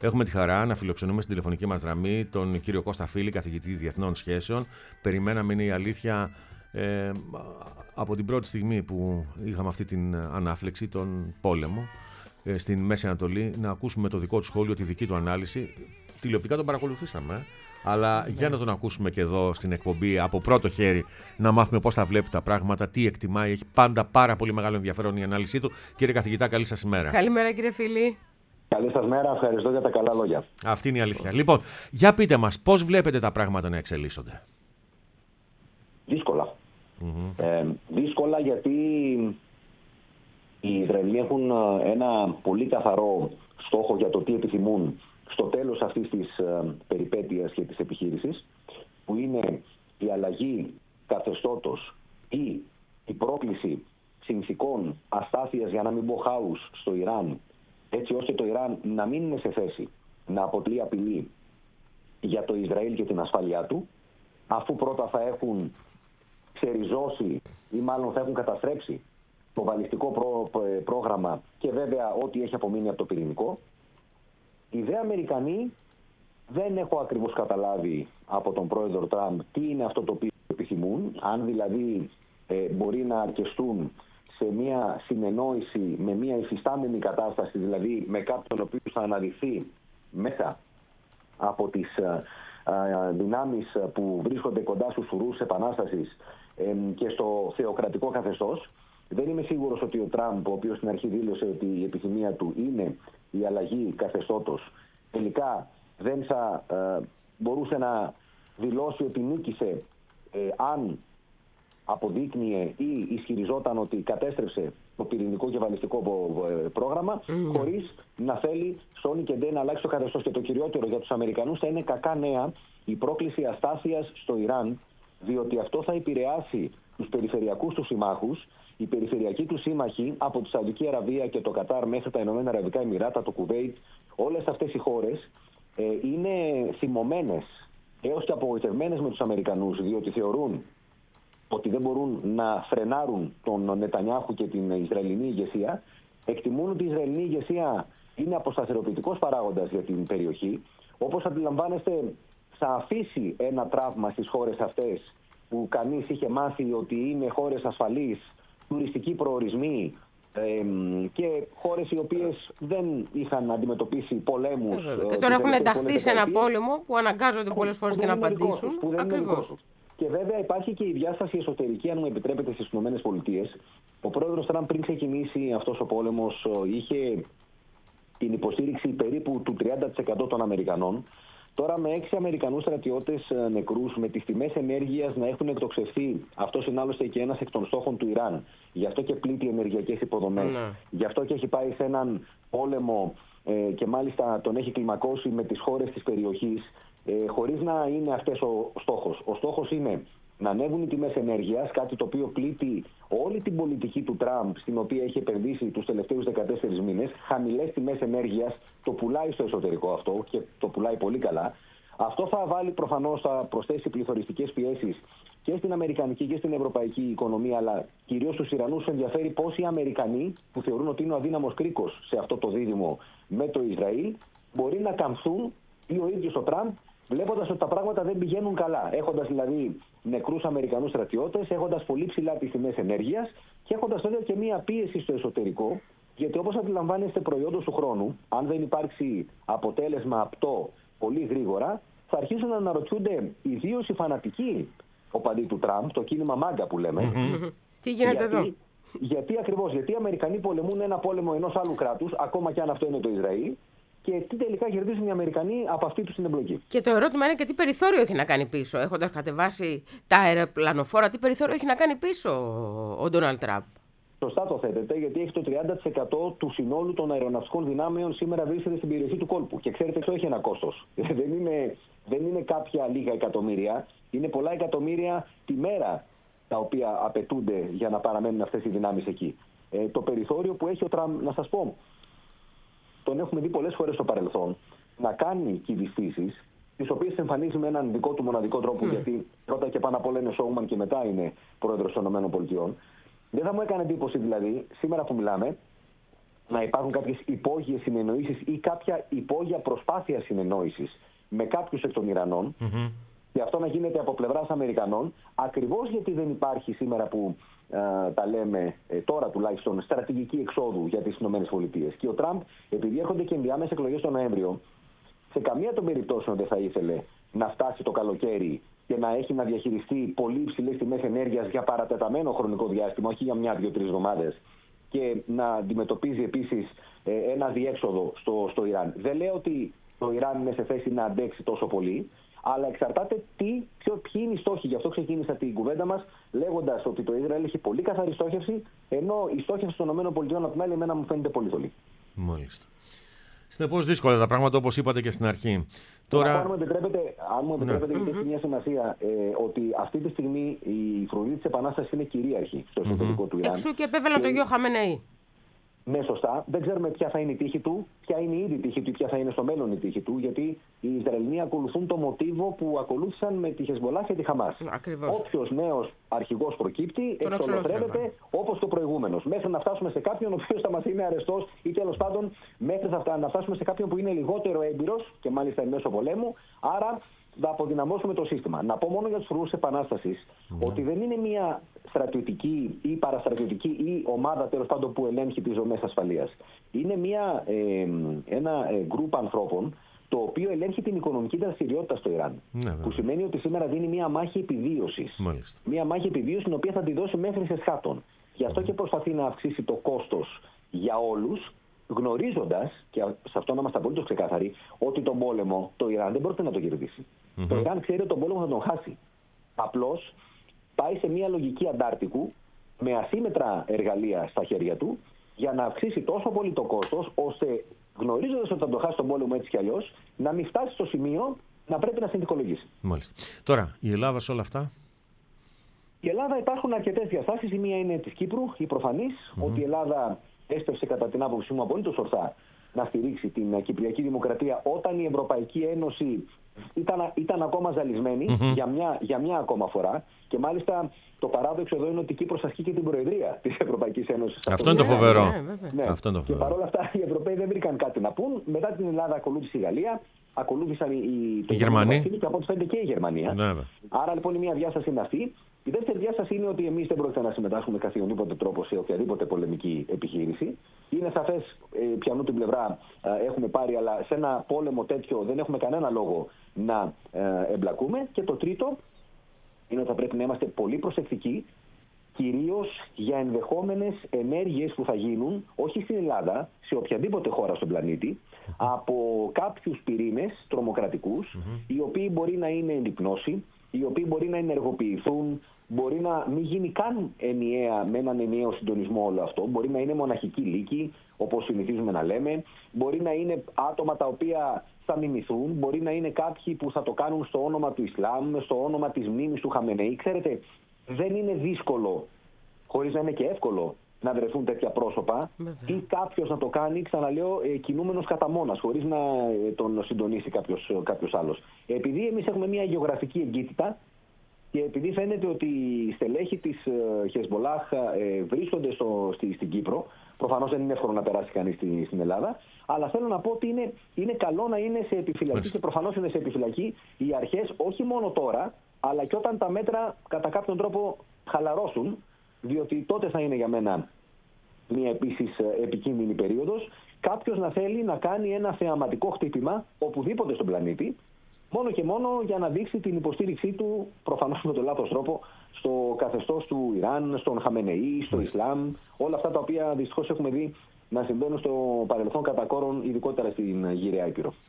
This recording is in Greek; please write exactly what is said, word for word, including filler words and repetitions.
Έχουμε τη χαρά να φιλοξενούμε στην τηλεφωνική μας γραμμή τον κύριο Κώστα Φίλη, καθηγητή Διεθνών Σχέσεων. Περιμέναμε, είναι η αλήθεια, ε, από την πρώτη στιγμή που είχαμε αυτή την ανάφλεξη, τον πόλεμο ε, στην Μέση Ανατολή, να ακούσουμε το δικό του σχόλιο, τη δική του ανάλυση. Τηλεοπτικά τον παρακολουθήσαμε, ε. Αλλά για να τον ακούσουμε και εδώ στην εκπομπή από πρώτο χέρι, να μάθουμε πώς τα βλέπει τα πράγματα, τι εκτιμάει. Έχει πάντα πάρα πολύ μεγάλο ενδιαφέρον η ανάλυση του. Κύριε καθηγητά, καλή σας ημέρα. Καλημέρα, κύριε Φίλη. Καλή σας μέρα, ευχαριστώ για τα καλά λόγια. Αυτή είναι η αλήθεια. Λοιπόν, για πείτε μας, πώς βλέπετε τα πράγματα να εξελίσσονται? Δύσκολα. Mm-hmm. Ε, δύσκολα γιατί οι Ισραηλοί έχουν ένα πολύ καθαρό στόχο για το τι επιθυμούν στο τέλος αυτής της ε, περιπέτειας και της επιχείρησης, που είναι η αλλαγή καθεστώτος ή η πρόκληση συνθηκών αστάθειας, για να μην πω χάους, στο Ιράν, έτσι ώστε το Ιράν να μην είναι σε θέση να αποτελεί απειλή για το Ισραήλ και την ασφάλειά του, αφού πρώτα θα έχουν ξεριζώσει ή μάλλον θα έχουν καταστρέψει το βαλιστικό προ, πρόγραμμα και βέβαια ό,τι έχει απομείνει από το πυρηνικό. Οι δε Αμερικανοί δεν έχω ακριβώς καταλάβει από τον πρόεδρο Τραμπ τι είναι αυτό το οποίο επιθυμούν, αν δηλαδή ε, μπορεί να αρκεστούν σε μια συνεννόηση με μια υφιστάμενη κατάσταση, δηλαδή με κάποιον ο οποίος θα αναδειχθεί μέσα από τις α, α, δυνάμεις που βρίσκονται κοντά στους ουρούς επανάστασης ε, και στο θεοκρατικό καθεστώς. Δεν είμαι σίγουρος ότι ο Τραμπ, ο οποίος στην αρχή δήλωσε ότι η επιθυμία του είναι η αλλαγή καθεστώτος, τελικά δεν θα ε, μπορούσε να δηλώσει ότι νίκησε ε, αν αποδείκνυε ή ισχυριζόταν ότι κατέστρεψε το πυρηνικό και βαλιστικό πρόγραμμα, mm. χωρίς να θέλει σώνει και ντε να αλλάξει το καθεστώς. Και το κυριότερο για τους Αμερικανούς θα είναι κακά νέα η πρόκληση αστάθειας στο Ιράν, διότι αυτό θα επηρεάσει τους περιφερειακούς του συμμάχους. Οι περιφερειακοί του σύμμαχοι, από τη Σαουδική Αραβία και το Κατάρ μέχρι τα Ηνωμένα Αραβικά Εμιράτα, το Κουβέιτ, όλες αυτές οι χώρες ε, είναι θυμωμένες έως και απογοητευμένες με τους Αμερικανούς, διότι θεωρούν ότι δεν μπορούν να φρενάρουν τον Νετανιάχου και την Ισραηλινή ηγεσία. Εκτιμούν ότι η Ισραηλινή ηγεσία είναι αποσταθεροποιητικός παράγοντας για την περιοχή. Όπως αντιλαμβάνεστε, θα αφήσει ένα τραύμα στις χώρες αυτές που κανείς είχε μάθει ότι είναι χώρες ασφαλείς, τουριστικοί προορισμοί ε, και χώρες οι οποίες δεν είχαν αντιμετωπίσει πολέμους. Ε, και τώρα έχουν ενταχθεί σε ένα πόλεμο που αναγκάζονται πολλές φορές και να απαντήσουν. Ακριβώς. Και βέβαια υπάρχει και η διάσταση εσωτερική, αν μου επιτρέπετε, στις ΗΠΑ. Ο πρόεδρος Τραμπ, πριν ξεκινήσει αυτός ο πόλεμος, είχε την υποστήριξη περίπου του τριάντα τοις εκατό των Αμερικανών. Τώρα με έξι Αμερικανούς στρατιώτες νεκρούς, με τις τιμές ενέργειας να έχουν εκτοξευθεί, αυτός είναι άλλωστε και ένας εκ των στόχων του Ιράν. Γι' αυτό και πλήττει ενεργειακές υποδομές. Ναι. Γι' αυτό και έχει πάει σε έναν πόλεμο ε, και μάλιστα τον έχει κλιμακώσει με τις χώρες της περιοχής, ε, χωρίς να είναι αυτός ο στόχος. Ο στόχος είναι να ανέβουν οι τιμές ενέργειας, κάτι το οποίο πλήττει όλη την πολιτική του Τραμπ, στην οποία έχει επενδύσει τους τελευταίους δεκατέσσερις μήνες. Χαμηλές τιμές ενέργειας, το πουλάει στο εσωτερικό αυτό και το πουλάει πολύ καλά. Αυτό θα βάλει προφανώς, θα προσθέσει πληθωριστικές πιέσεις και στην αμερικανική και στην ευρωπαϊκή οικονομία, αλλά κυρίως στους Ιρανούς ενδιαφέρει πώς οι Αμερικανοί, που θεωρούν ότι είναι ο αδύναμος κρίκος σε αυτό το δίδυμο με το Ισραήλ, μπορεί να καμφθούν, ή ο ίδιος ο Τραμπ, βλέποντας ότι τα πράγματα δεν πηγαίνουν καλά. Έχοντας δηλαδή νεκρούς Αμερικανούς στρατιώτες, έχοντας πολύ ψηλά τις τιμές ενέργειας και έχοντας βέβαια και μία πίεση στο εσωτερικό, γιατί όπως αντιλαμβάνεστε, προϊόντος του χρόνου, αν δεν υπάρξει αποτέλεσμα απτό πολύ γρήγορα, θα αρχίσουν να αναρωτιούνται ιδίως οι φανατικοί οπαδοί του Τραμπ, το κίνημα μάγκα που λέμε. Mm-hmm. Τι γίνεται γιατί, εδώ. Γιατί ακριβώς, γιατί οι Αμερικανοί πολεμούν ένα πόλεμο ενός άλλου κράτους, ακόμα και αν αυτό είναι το Ισραήλ. Και τι τελικά κερδίζουν οι Αμερικανοί από αυτή του την εμπλοκή. Και το ερώτημα είναι και τι περιθώριο έχει να κάνει πίσω, έχοντας κατεβάσει τα αεροπλανοφόρα, τι περιθώριο έχει να κάνει πίσω ο Ντόναλντ Τραμπ. Σωστά το θέτετε, γιατί έχει το τριάντα τοις εκατό του συνόλου των αεροναυσικών δυνάμεων σήμερα βρίσκεται στην περιοχή του κόλπου. Και ξέρετε, αυτό έχει ένα κόστος. δεν, είναι, δεν είναι κάποια λίγα εκατομμύρια, είναι πολλά εκατομμύρια τη μέρα τα οποία απαιτούνται για να παραμένουν αυτές οι δυνάμεις εκεί. Ε, το περιθώριο που έχει ο Τραμπ, να σας πω, τον έχουμε δει πολλές φορές στο παρελθόν να κάνει κυβιστήσεις, τις οποίες εμφανίζει με έναν δικό του μοναδικό τρόπο, mm. γιατί πρώτα και πάνω απ' όλα είναι showman και μετά είναι πρόεδρος των ΗΠΑ. Δεν θα μου έκανε εντύπωση δηλαδή, σήμερα που μιλάμε, να υπάρχουν κάποιες υπόγειες συνεννοήσεις ή κάποια υπόγεια προσπάθεια συνεννόησης με κάποιους εκ των Ιρανών, mm-hmm. και αυτό να γίνεται από πλευράς Αμερικανών, ακριβώς γιατί δεν υπάρχει σήμερα που ε, τα λέμε ε, τώρα τουλάχιστον στρατηγική εξόδου για τις ΗΠΑ. Και ο Τραμπ, επειδή έρχονται και ενδιάμεσες εκλογές τον Νοέμβριο, σε καμία των περιπτώσεων δεν θα ήθελε να φτάσει το καλοκαίρι και να έχει να διαχειριστεί πολύ υψηλές τιμές ενέργειας για παρατεταμένο χρονικό διάστημα, όχι για μια, δύο, τρεις εβδομάδες, και να αντιμετωπίζει επίσης ε, ένα διέξοδο στο, στο Ιράν. Δεν λέω ότι το Ιράν είναι σε θέση να αντέξει τόσο πολύ, αλλά εξαρτάται τι, ποιο, ποιοι είναι οι στόχοι. Γι' αυτό ξεκίνησα την κουβέντα μας λέγοντας ότι το Ισραήλ έχει πολύ καθαρή στόχευση, ενώ η στόχευση των ΗΠΑ από την άλλη εμένα μου φαίνεται πολύ θολή. Μάλιστα. Συνεπώς δύσκολα τα πράγματα, όπως είπατε και στην αρχή. Τώρα... Αν μου επιτρέπετε, αν μου επιτρέπετε, ναι. έχει μια σημασία ε, ότι αυτή τη στιγμή η φρουρή της Επανάστασης είναι κυρίαρχη στο εσωτερικό mm-hmm. του Ιράν. Εξού και επέβαλαν και... το γιο Χαμενεή. Ναι, σωστά. Δεν ξέρουμε ποια θα είναι η τύχη του, ποια είναι ήδη η τύχη του, ποια θα είναι στο μέλλον η τύχη του, γιατί οι Ισραηλοί ακολουθούν το μοτίβο που ακολούθησαν με τη Χεσμολάχ και τη Χαμάς. Όποιος νέος αρχηγός προκύπτει, εξολοθρεύεται όπως και ο προηγούμενος. Μέχρι να φτάσουμε σε κάποιον ο οποίος θα μας είναι αρεστός ή τέλος πάντων μέχρι να φτάσουμε σε κάποιον που είναι λιγότερο έμπειρος και μάλιστα εν μέσω πολέμου. Άρα θα αποδυναμώσουμε το σύστημα. Να πω μόνο για τους φρουρούς της Επανάστασης mm. ότι δεν είναι μια στρατιωτική ή παραστρατιωτική ή ομάδα τέλος πάντων που ελέγχει τις δομές ασφαλείας. Είναι μια, ε, ένα γκρουπ ανθρώπων το οποίο ελέγχει την οικονομική δραστηριότητα στο Ιράν. Ναι, που σημαίνει ότι σήμερα δίνει μια μάχη επιβίωσης. Μάλιστα. Μια μάχη επιβίωσης την οποία θα τη δώσει μέχρι σε σχάτων. Γι' αυτό mm. και προσπαθεί να αυξήσει το κόστος για όλους, γνωρίζοντας, και σε αυτό να είμαστε απολύτως ξεκάθαροι, ότι τον πόλεμο το Ιράν δεν πρόκειται να το κερδίσει. Mm-hmm. Το Ιράν ξέρει ότι τον πόλεμο θα τον χάσει. Απλώς πάει σε μια λογική αντάρτικου με ασύμετρα εργαλεία στα χέρια του για να αυξήσει τόσο πολύ το κόστος, ώστε γνωρίζοντας ότι θα τον χάσει τον πόλεμο έτσι κι αλλιώς, να μην φτάσει στο σημείο να πρέπει να συνθηκολογήσει. Μάλιστα. Τώρα, η Ελλάδα σε όλα αυτά. Η Ελλάδα υπάρχουν αρκετές διαστάσεις. Η μία είναι της Κύπρου, η προφανής, mm-hmm. ότι η Ελλάδα έστρεψε κατά την άποψή μου απολύτως ορθά να στηρίξει την Κυπριακή Δημοκρατία όταν η Ευρωπαϊκή Ένωση ήταν, ήταν ακόμα ζαλισμένη mm-hmm. για, μια, για μια ακόμα φορά. Και μάλιστα το παράδοξο εδώ είναι ότι η Κύπρος ασκεί και την προεδρία της Ευρωπαϊκής Ένωσης. Αυτό είναι το φοβερό. Ναι, ναι. Αυτό είναι το φοβερό. Και παρόλα αυτά οι Ευρωπαίοι δεν βρήκαν κάτι να πούν. Μετά την Ελλάδα ακολούθησε η Γαλλία, ακολούθησαν οι, οι Γερμανοί και από ό,τι φαίνεται και η Γερμανία. Ναι, άρα λοιπόν η μία διάσταση είναι αυτή. Η δεύτερη διάσταση είναι ότι εμείς δεν πρόκειται να συμμετάσχουμε καθιονίποτε τρόπο σε οποιαδήποτε πολεμική επιχείρηση. Είναι σαφές ε, ποιανού την πλευρά ε, έχουμε πάρει, αλλά σε ένα πόλεμο τέτοιο δεν έχουμε κανένα λόγο να ε, εμπλακούμε. Και το τρίτο είναι ότι θα πρέπει να είμαστε πολύ προσεκτικοί, κυρίως για ενδεχόμενες ενέργειες που θα γίνουν, όχι στην Ελλάδα, σε οποιαδήποτε χώρα στον πλανήτη, από κάποιους πυρήνες τρομοκρατικούς, mm-hmm. οι οποίοι μπορεί να είναι ενυπνώση, οι οποίοι μπορεί να ενεργοποιηθούν, μπορεί να μην γίνει καν ενιαία με έναν ενιαίο συντονισμό όλο αυτό, μπορεί να είναι μοναχική λύκη, όπως συνηθίζουμε να λέμε, μπορεί να είναι άτομα τα οποία θα μιμηθούν, μπορεί να είναι κάποιοι που θα το κάνουν στο όνομα του Ισλάμ, στο όνομα της μνήμης του Χαμενεή. Ξέρετε, δεν είναι δύσκολο, χωρίς να είναι και εύκολο, να βρεθούν τέτοια πρόσωπα ή κάποιος να το κάνει, ξαναλέω, ε, κινούμενος κατά μόνας, χωρίς να ε, τον συντονίσει κάποιος, κάποιος άλλος. Επειδή εμείς έχουμε μια γεωγραφική εγκύτητα και επειδή φαίνεται ότι οι στελέχοι της ε, Χεσμολάχ ε, βρίσκονται στο, στη, στην Κύπρο, προφανώς δεν είναι εύκολο να περάσει κανείς στη, στην Ελλάδα, αλλά θέλω να πω ότι είναι, είναι καλό να είναι σε επιφυλακή Μάλιστα. και προφανώς είναι σε επιφυλακή οι αρχές, όχι μόνο τώρα, αλλά και όταν τα μέτρα κατά κάποιον τρόπο χαλαρώσουν, διότι τότε θα είναι για μένα μια επίσης επικίνδυνη περίοδος, κάποιος να θέλει να κάνει ένα θεαματικό χτύπημα οπουδήποτε στον πλανήτη, μόνο και μόνο για να δείξει την υποστήριξή του, προφανώς με τον λάθος τρόπο, στο καθεστώς του Ιράν, στον Χαμενεή, στο Ισλάμ, όλα αυτά τα οποία δυστυχώς έχουμε δει να συμβαίνουν στο παρελθόν κατά κόρον, ειδικότερα στην Γυραιά Ήπειρο.